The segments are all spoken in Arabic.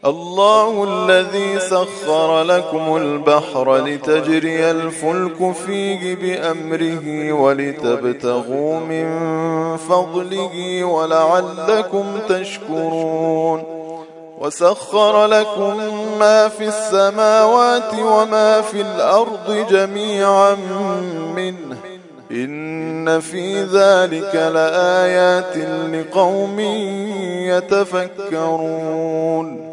الله الذي سخر لكم البحر لتجري الفلك فيه بأمره ولتبتغوا من فضله ولعلكم تشكرون وسخر لكم ما في السماوات وما في الأرض جميعا منه إن في ذلك لآيات لقوم يتفكرون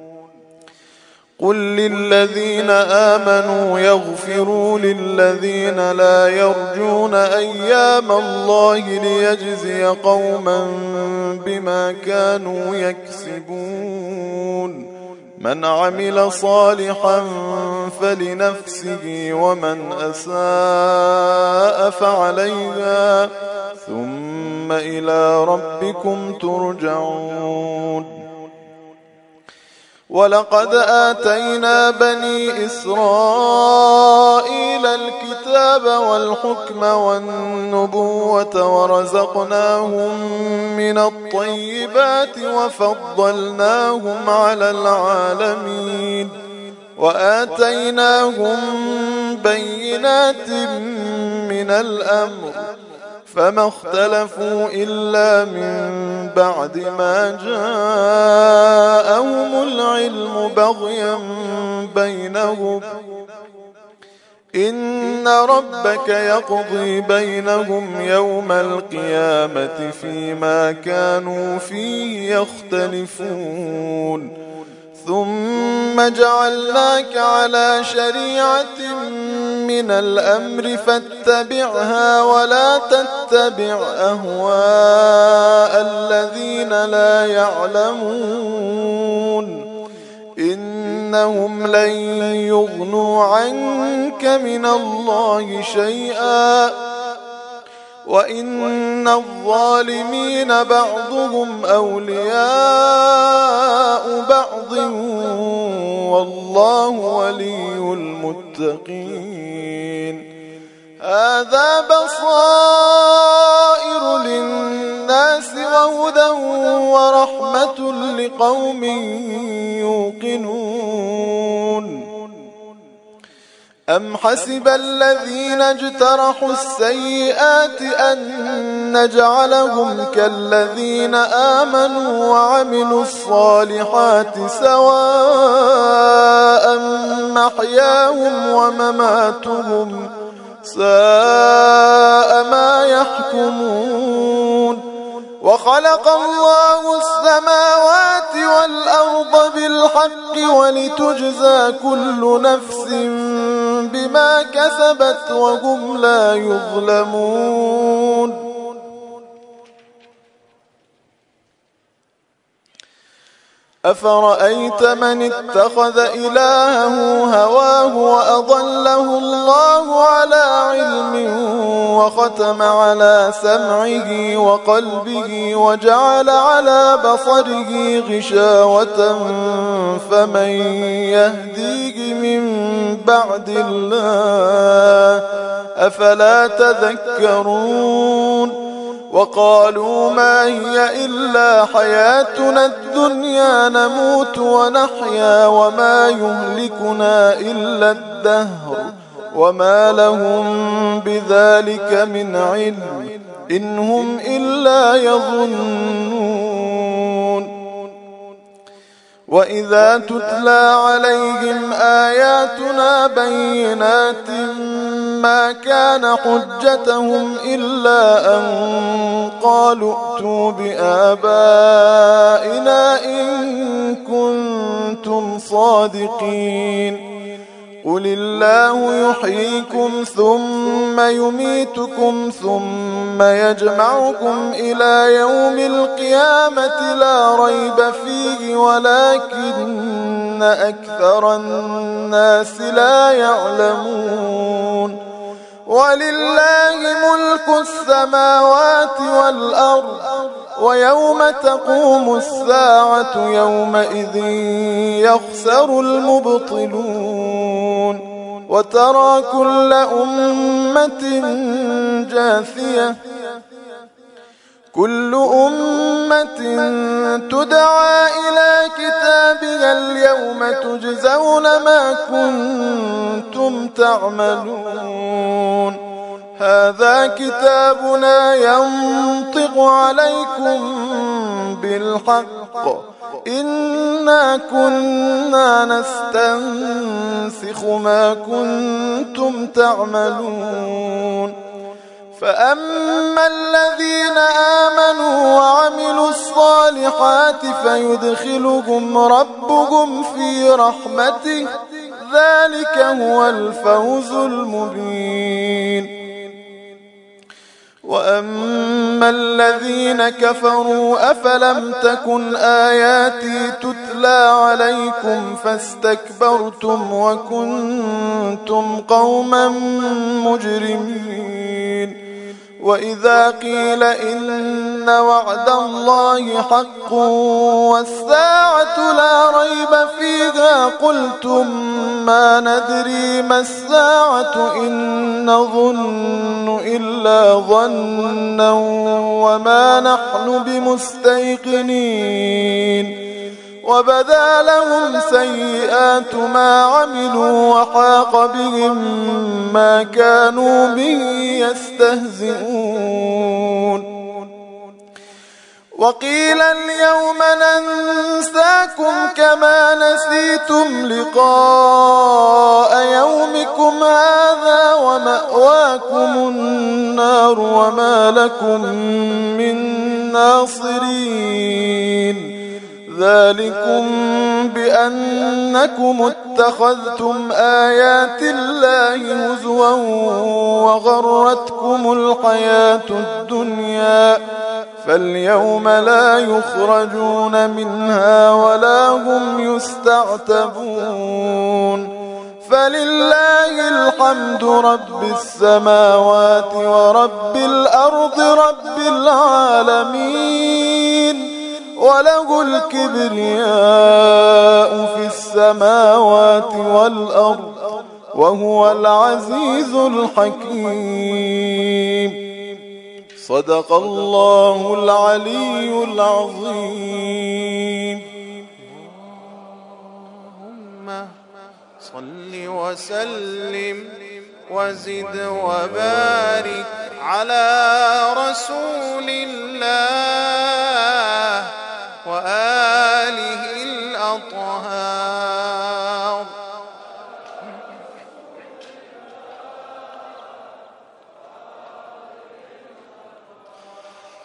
قل للذين آمنوا يغفروا للذين لا يرجون أيام الله ليجزي قوما بما كانوا يكسبون من عمل صالحا فلنفسه ومن أساء فعليها ثم إلى ربكم ترجعون ولقد آتينا بني إسرائيل الكتاب والحكم والنبوة ورزقناهم من الطيبات وفضلناهم على العالمين وآتيناهم بينات من الأمر فما اختلفوا إلا من بعد ما جاءهم العلم بغيا بينهم إن ربك يقضي بينهم يوم القيامة فيما كانوا فيه يختلفون ثم جعلناك على شريعة من الأمر فاتبعها ولا تتبع أهواء الذين لا يعلمون إنهم لن يغنوا عنك من الله شيئا وإن الظالمين بعضهم أولياء بعض والله ولي المتقين هذا بصائر للناس وهدى ورحمة لقوم يوقنون أم حسب الذين اجترحوا السيئات أن نجعلهم كالذين آمنوا وعملوا الصالحات سواء محياهم ومماتهم ساء ما يحكمون وخلق الله السماوات والأرض بالحق ولتجزى كل نفس بما كسبت وهم لا يظلمون أفرأيت من اتخذ إلهه هواه وأضله الله على علم وختم على سمعه وقلبه وجعل على بصره غشاوة فمن يهديه من بعد الله أفلا تذكرون وقالوا ما هي إلا حياتنا الدنيا نموت ونحيا وما يهلكنا إلا الدهر وما لهم بذلك من علم إن هم إلا يظنون وإذا تتلى عليهم آياتنا بينات ما كان حجتهم إلا أن قالوا ائتوا بآبائنا إن كنتم صادقين قل الله يحييكم ثم يميتكم ثم يجمعكم إلى يوم القيامة لا ريب فيه ولكن أكثر الناس لا يعلمون ولله ملك السماوات والأرض ويوم تقوم الساعة يومئذ يخسر المبطلون وترى كل أمة جاثية كل أمة تدعى إلى كتابها تجزون ما كنتم تعملون هذا كتابنا ينطق عليكم بالحق إنا كنا نستنسخ ما كنتم تعملون فأما الذين آمنوا وعملوا الصالحات فيدخلهم ربهم في رحمته ذلك هو الفوز المبين وأما الذين كفروا أفلم تكن آياتي تتلى عليكم فاستكبرتم وكنتم قوما مجرمين وإذا قيل إن وعد الله حق والساعة لا ريب فيها قلتم ما ندري ما الساعة إن نظن إلا ظنا وما نحن بمستيقنين وبدا لهم سيئات ما عملوا وحاق بهم ما كانوا به يستهزئون وقيل اليوم ننساكم كما نسيتم لقاء يومكم هذا ومأواكم النار وما لكم من ناصرين ذلكم بأنكم اتخذتم آيات الله هزوا وغرتكم الحياة الدنيا فاليوم لا يخرجون منها ولا هم يستعتبون فلله الحمد رب السماوات ورب الأرض رب العالمين وله الكبرياء في السماوات والأرض وهو العزيز الحكيم صدق الله العلي العظيم اللهم صل وسلم وزد وبارك على رسول الله